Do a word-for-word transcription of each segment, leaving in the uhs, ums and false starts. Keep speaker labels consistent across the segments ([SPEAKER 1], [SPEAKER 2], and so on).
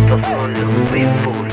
[SPEAKER 1] Estos son los Pitbull.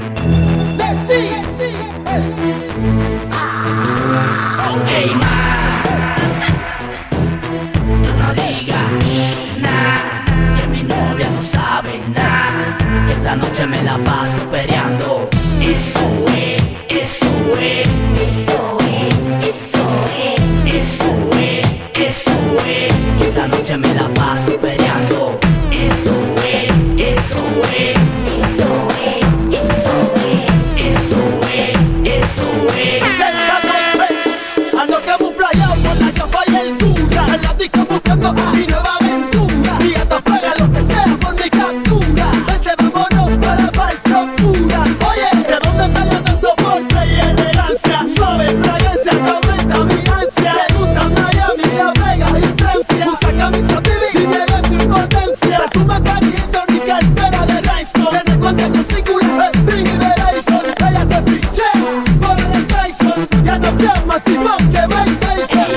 [SPEAKER 2] Ey, man, tú no digas nada, que mi novia no sabe nada, que esta noche me la paso peleando. Eso es, eso es, eso es, eso es, eso es, eso es, que esta noche me la paso peleando. Eso es, eso es, eso es, eso es, eso es, eso es.
[SPEAKER 3] Ando camuflajeado con la capa y el cura, en la disco buscando mi nueva aventura. Y hasta paga lo que sea por mi captura. Vente, vámonos para Valprocura. Oye, ¿de dónde salió tanto porte y elegancia? Suave fragancia que aumenta mi ansia. Le gusta Miami, La Vega y Francia. Usa camisa T V y llega su importancia. Perfume caliente ni cartera de Rhinestone. Tiene cuenta con singular, Spring y Verizon. Ella te pinchea por el Tyson. Ya no quieres más tipo que Mike Tyson.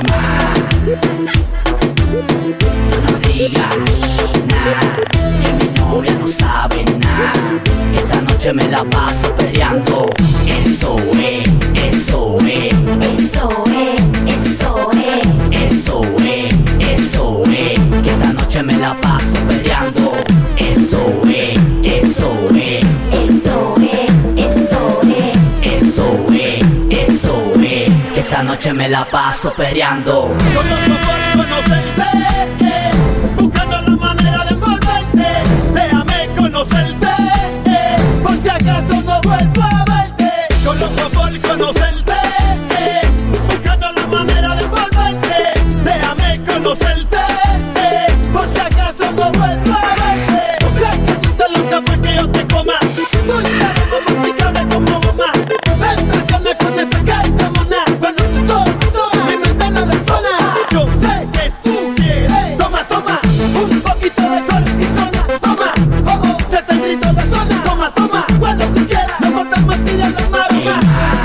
[SPEAKER 2] Tú no digas nada, que mi novia no sabe nada, que esta noche me la paso peleando. Eso es, eso es, eso es, eso es, eso es, eso es, que esta noche me la paso peleando. Eso es, eso es, eso es, eso es, eso es, eso es, que esta noche me la paso peleando.
[SPEAKER 3] Yo loco por conocerte, eh, buscando la manera de envolverte. Déjame conocerte, eh, por si acaso no vuelvo a verte. Yo loco por conocerte, eh, buscando la manera de envolverte. Déjame conocerte, eh, por si acaso no vuelvo a verte. O sea que tú estás loca porque yo te coma. Dulce como masticable como goma. Me impresiona con esa carita mona. Cuando tú solas, sola, mi mente no resona. Yo sé que tú quieres. Toma, toma, un poquito de cortisona. Toma, oh, oh, se te grito la zona. Toma, toma, cuando tú quieras. No botas más, tira la maroma.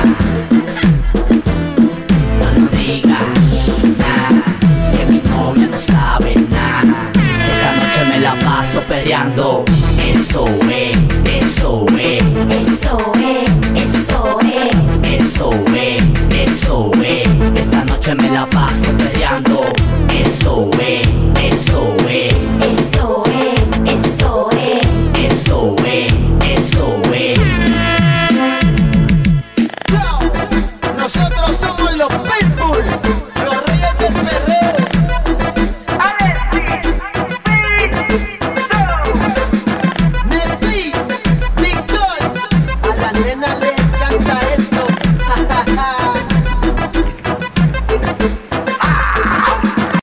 [SPEAKER 2] No digas nada, que mi novia no sabe nada, que esta noche me la paso peleando. Eso es, eso es, eso es, eso es, eso es, eso es, que esta noche me la paso peleando. Eso es, eso es,